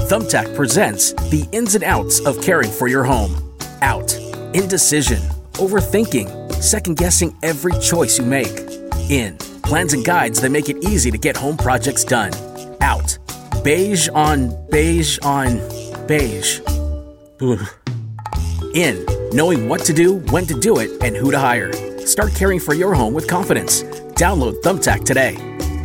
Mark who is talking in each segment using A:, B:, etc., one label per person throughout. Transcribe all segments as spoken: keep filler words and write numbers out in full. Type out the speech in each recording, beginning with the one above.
A: Thumbtack presents the ins and outs of caring for your home. Out. Indecision. Overthinking. Second-guessing every choice you make. In. Plans and guides that make it easy to get home projects done. Out. Beige on beige on beige. Ugh. In. Knowing what to do, when to do it, and who to hire. Start caring for your home with confidence. Download Thumbtack today.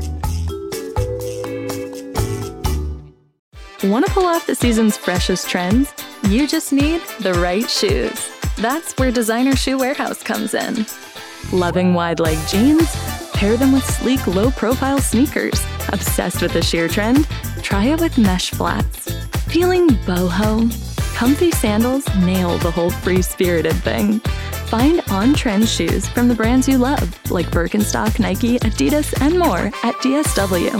B: Want to pull off the season's freshest trends? You just need the right shoes. That's where Designer Shoe Warehouse comes in. Loving wide-leg jeans? Pair them with sleek, low-profile sneakers. Obsessed with the sheer trend? Try it with mesh flats. Feeling boho? Comfy sandals nail the whole free-spirited thing. Find on-trend shoes from the brands you love, like Birkenstock, Nike, Adidas, and more at D S W.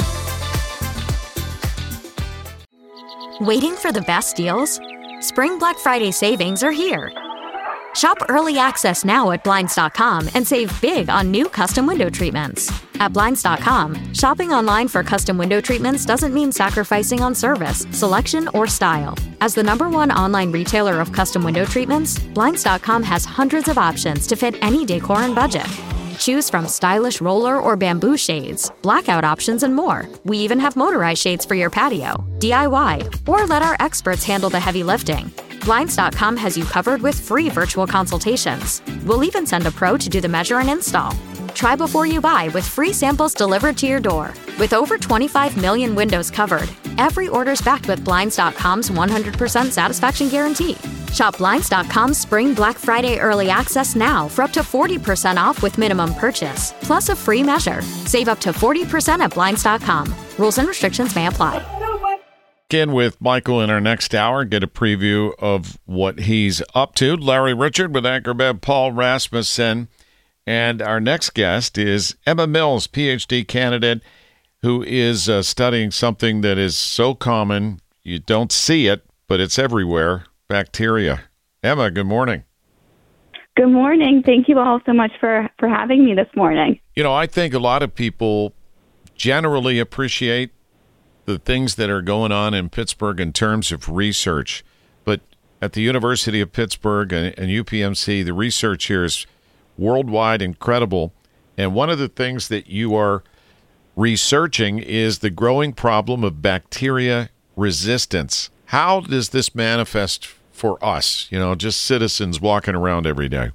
C: Waiting for the best deals? Spring Black Friday savings are here. Shop early access now at Blinds dot com and save big on new custom window treatments. At Blinds dot com, shopping online for custom window treatments doesn't mean sacrificing on service, selection, or style. As the number one online retailer of custom window treatments, Blinds dot com has hundreds of options to fit any decor and budget. Choose from stylish roller or bamboo shades, blackout options, and more. We even have motorized shades for your patio, D I Y, or let our experts handle the heavy lifting. Blinds dot com has you covered with free virtual consultations. We'll even send a pro to do the measure and install. Try before you buy with free samples delivered to your door. With over twenty-five million windows covered, every order's backed with Blinds dot com's one hundred percent satisfaction guarantee. Shop Blinds dot com's Spring Black Friday Early Access now for up to forty percent off with minimum purchase, plus a free measure. Save up to forty percent at Blinds dot com. Rules and restrictions may apply.
D: Again with Michael in our next hour, get a preview of what he's up to. Larry Richard with Anchor Bev Paul Rasmussen. And our next guest is Emma Mills, P H D candidate, who is uh, studying something that is so common, you don't see it, but it's everywhere, bacteria. Emma, good morning.
E: Good morning. Thank you all so much for, for having me this morning.
D: You know, I think a lot of people generally appreciate the things that are going on in Pittsburgh in terms of research, but at the University of Pittsburgh and, and U P M C, the research here is worldwide incredible. And one of the things that you are researching is the growing problem of bacteria resistance. How does this manifest for us, you know, just citizens walking around every day?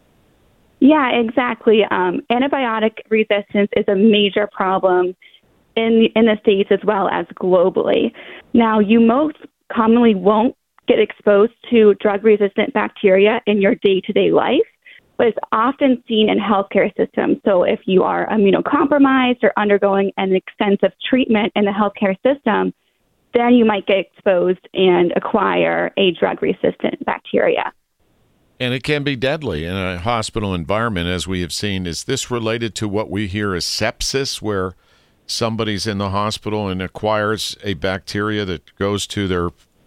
E: Yeah, exactly. Um, antibiotic resistance is a major problem in in the States as well as globally. Now, you most commonly won't get exposed to drug-resistant bacteria in your day-to-day life, but it's often seen in healthcare systems. So if you are immunocompromised or undergoing an extensive treatment in the healthcare system, then you might get exposed and acquire a drug-resistant bacteria.
D: And it can be deadly in a hospital environment, as we have seen. Is this related to what we hear as sepsis, where somebody's in the hospital and acquires a bacteria that goes to their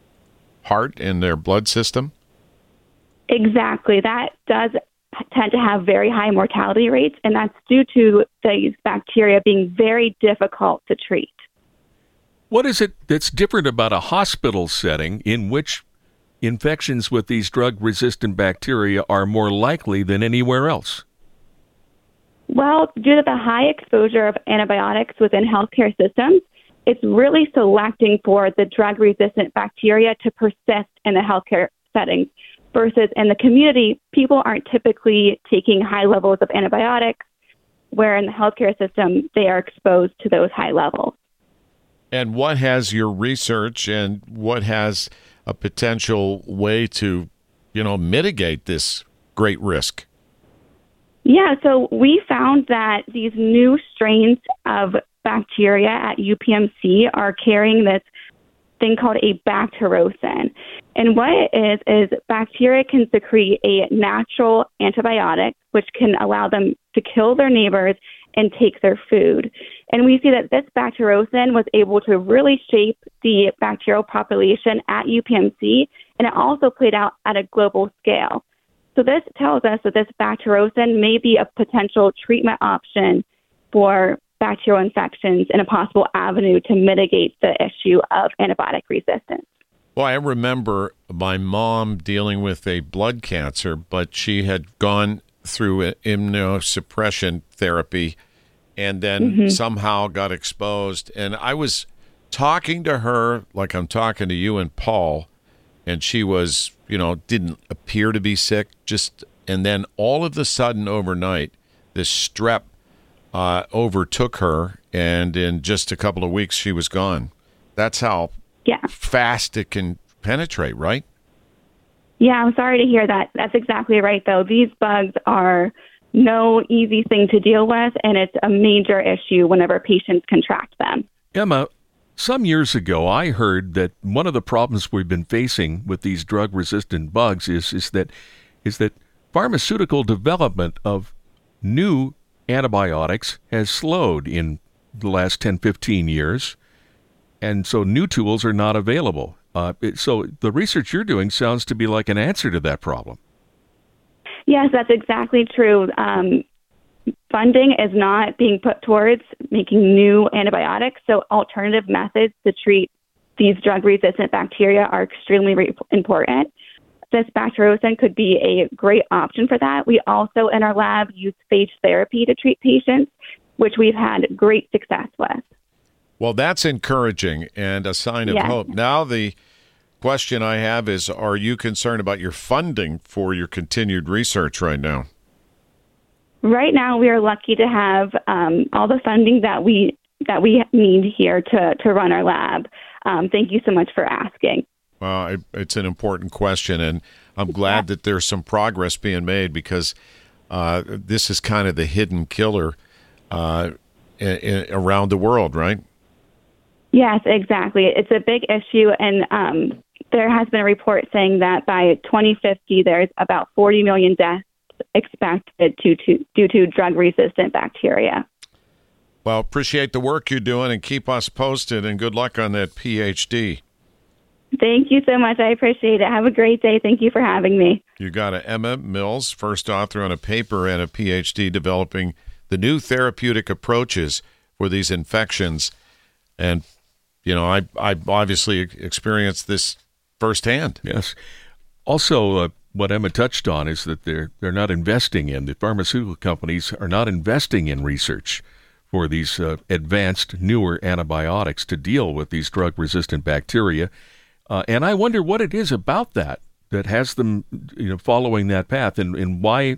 D: heart and their blood system?
E: Exactly. That does tend to have very high mortality rates, and that's due to these bacteria being very difficult to treat.
F: What is it that's different about a hospital setting in which infections with these drug-resistant bacteria are more likely than anywhere else?
E: Well, due to the high exposure of antibiotics within healthcare systems, it's really selecting for the drug-resistant bacteria to persist in the healthcare settings. Versus in the community, people aren't typically taking high levels of antibiotics, where in the healthcare system, they are exposed to those high levels.
D: And what has your research and what has a potential way to, you know, mitigate this great risk?
E: Yeah, so we found that these new strains of bacteria at U P M C are carrying this thing called a bacterocin. And what it is, is bacteria can secrete a natural antibiotic, which can allow them to kill their neighbors and take their food. And we see that this bacterocin was able to really shape the bacterial population at U P M C, and it also played out at a global scale. So this tells us that this bacterocin may be a potential treatment option for bacterial infections and a possible avenue to mitigate the issue of antibiotic resistance.
D: Well, I remember my mom dealing with a blood cancer, but she had gone through immunosuppression therapy and then mm-hmm. somehow got exposed. And I was talking to her like I'm talking to you and Paul, and she was, you know, didn't appear to be sick, just, and then all of a sudden overnight, this strep uh, overtook her, and in just a couple of weeks, she was gone. That's how yeah. fast it can penetrate, right?
E: Yeah, I'm sorry to hear that. That's exactly right, though. These bugs are no easy thing to deal with, and it's a major issue whenever patients contract them.
F: Emma, some years ago, I heard that one of the problems we've been facing with these drug-resistant bugs is is that is that pharmaceutical development of new antibiotics has slowed in the last ten, fifteen years, and so new tools are not available. Uh, it, so the research you're doing sounds to be like an answer to that problem.
E: Yes, that's exactly true. Um, funding is not being put towards making new antibiotics, so alternative methods to treat these drug-resistant bacteria are extremely re- important. This bacteriocin could be a great option for that. We also, in our lab, use phage therapy to treat patients, which we've had great success with.
D: Well, that's encouraging and a sign of
E: yes.
D: hope. Now, the question I have is, are you concerned about your funding for your continued research right now?
E: Right now, we are lucky to have um, all the funding that we that we need here to, to run our lab. Um, thank you so much for asking.
D: Well, it, it's an important question, and I'm glad yeah. that there's some progress being made, because uh, this is kind of the hidden killer uh, in, in, around the world, right?
E: Yes, exactly. It's a big issue, and um, there has been a report saying that by twenty fifty, there's about forty million deaths expected to, to, due to drug-resistant bacteria.
D: Well, appreciate the work you're doing, and keep us posted, and good luck on that P H D.
E: Thank you so much. I appreciate it. Have a great day. Thank you for having me.
D: You got it. Emma Mills, first author on a paper and a P H D developing the new therapeutic approaches for these infections. And, you know, I, I obviously experienced this firsthand.
F: Yes. Also, uh, what Emma touched on is that they're they're not investing in, the pharmaceutical companies are not investing in research for these uh, advanced, newer antibiotics to deal with these drug-resistant bacteria. Uh, and I wonder what it is about that that has them, you know, following that path, and, and why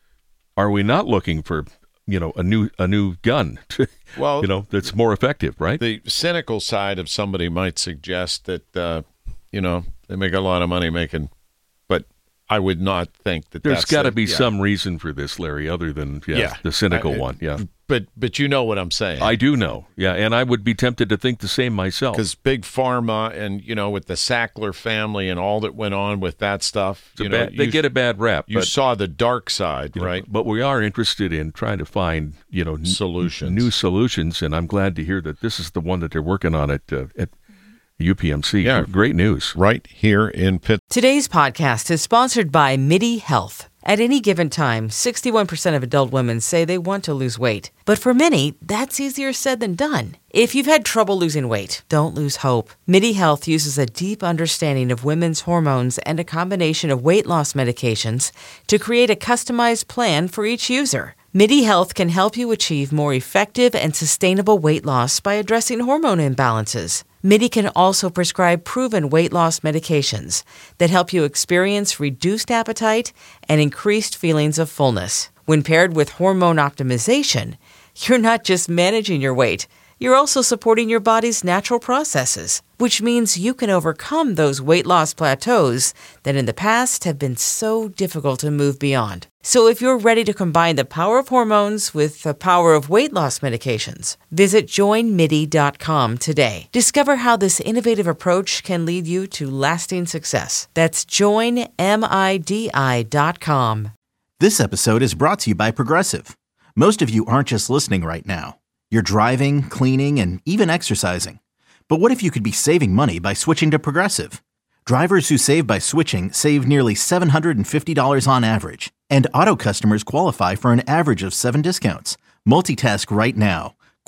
F: are we not looking for, you know, a new a new gun, to, well, you know, that's more effective, right?
D: The cynical side of somebody might suggest that, uh, you know, they make a lot of money making, but I would not think that
F: there's
D: that's
F: got to be
D: yeah.
F: some reason for this, Larry, other than yeah,
D: yeah.
F: the cynical
D: I,
F: one. Yeah.
D: But but you know what I'm saying.
F: I do know. Yeah, and I would be tempted to think the same myself.
D: Because Big Pharma and, you know, with the Sackler family and all that went on with that stuff. You know,
F: bad, they
D: you,
F: get a bad rap.
D: You
F: but,
D: saw the dark side, right?
F: Know, but we are interested in trying to find, you know,
D: solutions.
F: N- new solutions, and I'm glad to hear that this is the one that they're working on at, uh, at U P M C.
D: Yeah.
F: Great news.
D: Right here in Pitt.
G: Today's podcast is sponsored by MIDI Health. At any given time, sixty-one percent of adult women say they want to lose weight. But for many, that's easier said than done. If you've had trouble losing weight, don't lose hope. MIDI Health uses a deep understanding of women's hormones and a combination of weight loss medications to create a customized plan for each user. MIDI Health can help you achieve more effective and sustainable weight loss by addressing hormone imbalances. MIDI can also prescribe proven weight loss medications that help you experience reduced appetite and increased feelings of fullness. When paired with hormone optimization, you're not just managing your weight, you're also supporting your body's natural processes, which means you can overcome those weight loss plateaus that in the past have been so difficult to move beyond. So if you're ready to combine the power of hormones with the power of weight loss medications, visit join midi dot com today. Discover how this innovative approach can lead you to lasting success. That's join midi dot com.
H: This episode is brought to you by Progressive. Most of you aren't just listening right now. You're driving, cleaning, and even exercising. But what if you could be saving money by switching to Progressive? Drivers who save by switching save nearly seven hundred fifty dollars on average. And auto customers qualify for an average of seven discounts. Multitask right now.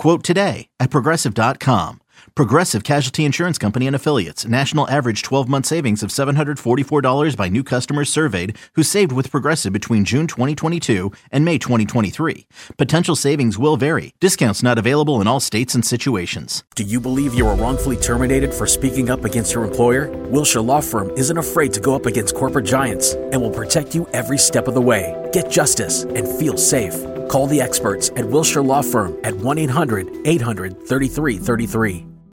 H: Quote today at Progressive dot com. Progressive Casualty Insurance Company and Affiliates. National average twelve-month savings of seven hundred forty-four dollars by new customers surveyed who saved with Progressive between June twenty twenty-two and May twenty twenty-three. Potential savings will vary. Discounts not available in all states and situations.
A: Do you believe you were wrongfully terminated for speaking up against your employer? Wilshire Law Firm isn't afraid to go up against corporate giants and will protect you every step of the way. Get justice and feel safe. Call the experts at Wilshire Law Firm at one eight hundred eight hundred thirty-three thirty-three.